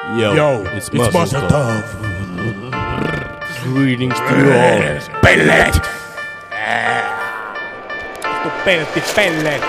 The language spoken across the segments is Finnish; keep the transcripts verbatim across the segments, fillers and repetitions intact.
Yo, Yo, it's, it's Mazel Mazel Tov. Tov. Greetings to you all. Pellet! Pelletti, pellet!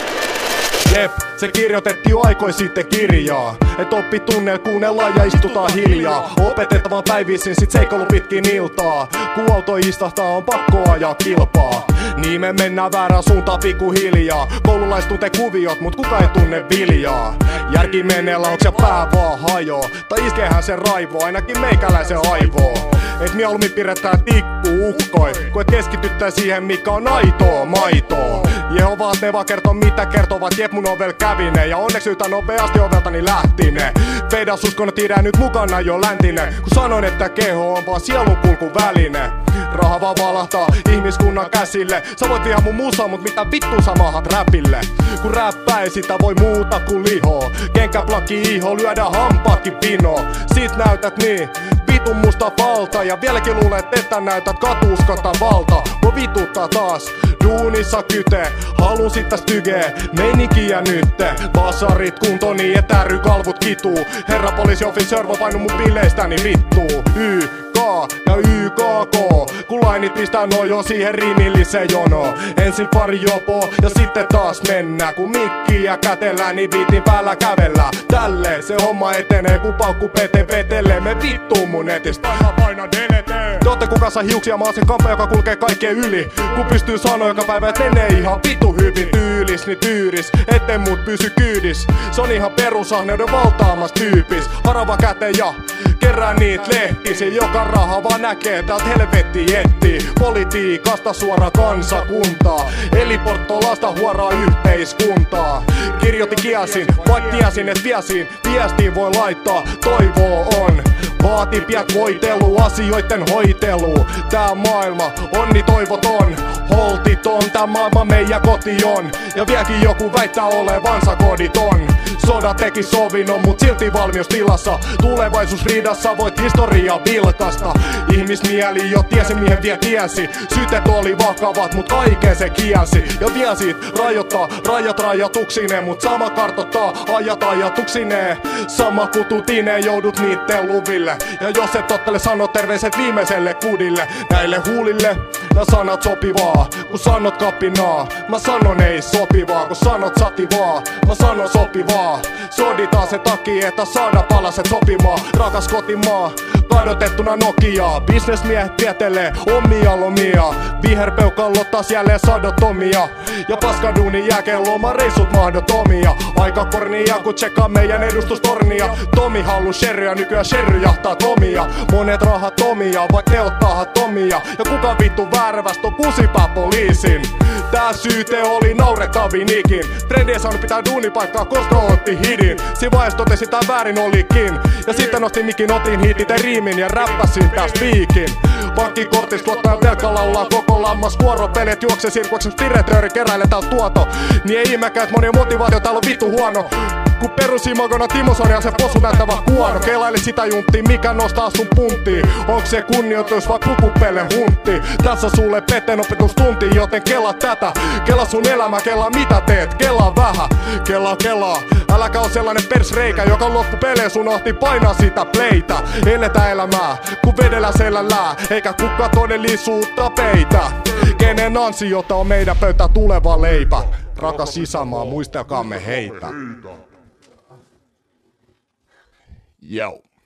Jep, se kirjoitettiin jo aikoi sitten kirjaa. Et oppi tunnel kuunnellaan ja istutaan hiljaa. Opetettavan päivisin sit seikkailu pitkin iltaa. Kun auto istahtaa on pakko ajaa kilpaa. Niin me mennään väärään suuntaan pikkuhiljaa. Koululaiset tuntee kuviot, mut kuka ei tunne viljaa. Järki meneellä, onks se pää vaan hajoo? Tai iskeehän se raivoo, ainakin meikäläisen aivoo. Et mieluummin pidetään tikku ukkoi, kun et keskityttää siihen mikä on aitoa maitoa. Jehovat ne vaan kertoo mitä kertovat, jep mun ovel kävine. Ja onneksi yhtä nopeasti oveltani lähti ne. Veidas uskon, että idää nyt mukana jo läntinen. Kun sanoin, että keho on vaan sielunkulkuväline. Raha vaan valahtaa ihmiskunnan käsille. Sä voit vihaa mun musaa, mut mitä vittu sä maahat räpille? Kun räppää ei sitä voi muuta kuin lihoo. Kenkäplakki iho, lyödään hampaatkin pinoon. Sit näytät niin vitun musta valta. Ja vieläkin luulet, että näytät katuuskota valta. Voi vituttaa taas, duunissa kyte. Halun sit täs tygee, meininkiä nytte. Basarit kunto niin, että ry-kalvut kituu. Herra poliisi officer, voi painu mun bileistäni vittuu. Y, K ja Y, K, K. Kun lainit pistää noin jo siihen riimilliseen jonoon. Ensin pari jopo ja sitten taas mennään. Kun mikkiä kätellään, niin viitin päällä kävellään. Tälleen se homma etenee, kun paukku pete vetelee. Me vittuu mun netistä. Paina paina delete. Te ootte kuka saa hiuksia, mä oon se kampa, joka kulkee kaikkeen yli. Kun pystyy sanoa joka päivä, et menee ihan vitu hyvin. Tyylis, niin tyyris, etten mut pysy kyydis. Se on ihan perusahneuden valtaamas tyypis. Harava käteen ja kerää niit lehtisi. Joka raha vaan näkee, täältä helvetti etsii. Politiikasta suora kansakuntaa. Eli porttolasta huoraa yhteiskuntaa. Kirjoitin kiesin, vaik tiesin et viesin. Viestiin voi laittaa, toivoo on. Vaati piät voitelu, asioitten hoitelu. Tää maailma on niin toivoton. Holtiton, tää maailma meidän koti on. Ja vieläkin joku väittää olevansa koditon. Soda teki sovinnon, mut silti valmiustilassa. Tulevaisuusriidassa voit historiaa vilkasta. Ihmismieli jo tiesi mihin vie tiesi. Syytet oli vakavat, mut kaiken se kielsi. Ja viesit rajoittaa rajat rajatuksineen. Mut sama kartoittaa ajat ajatuksineen. Sama kututine joudut niitten luville. Ja jos et tottele sano terveiset viimeiselle kudille. Näille huulille nää sanat sopivaa. Kun sanot kapinaa, mä sanon ei sopivaa. Kun sanot sativaa, mä sanon sopivaa. Soditaan se takia, että saada palaset sopimaan. Rakas kotimaa, kadotettuna Nokiaa. Bisnesmiehet vietelee omia lomia. Viherpeukallot taas jälleen sadotomia. Ja paskaduunin jälkeen lomareissut mahdottomia. Aika kornia kun tsekkaa meidän edustustornia. Tomi haluu sherryä, nykyään sherry jahtaa Tomia. Monet rahat Tomia, vaik ne ottaa Tomia. Ja kuka vittu vääräväst on kusipää poliisin. Tää syyte oli naurettavin ikin. Trendi ei saanut pitää duunipaikkaa, koska otti hidin. Siinä vaiheessa totesi tää väärin olikin. Ja sitten nostin mikin, otin hitit ja riimin ja räppäsin tää spiikin. Pankkikortis tuottaa velka laulaa koko lammas vuoropelet. Juokse sirkuaksens diretööri keräilee täällä tuoto. Niin ei ihmekään, et moni motivaatio täällä on vittu huono. Kun perusimagona Timo Soini ja se possu näyttävä huono. Kelaile sitä junttia, mikä nostaa sun punttiin. Onks se kunnioitus vai pukupelle huntti? Tässä sulle peten opetustunti, joten kela tätä. Kela sun elämä, kela mitä teet, kela vähän. Kela kela, äläkä oo sellainen persreikä, joka loppupeleissä unohti painaa sitä playtä. Eletä elämää, kun vedellä selällää, eikä kuka todellisuutta peitä. Kenen ansiota on meidän pöytä tuleva leipä. Rakas isänmaa, muistelkaamme heitä. Yo.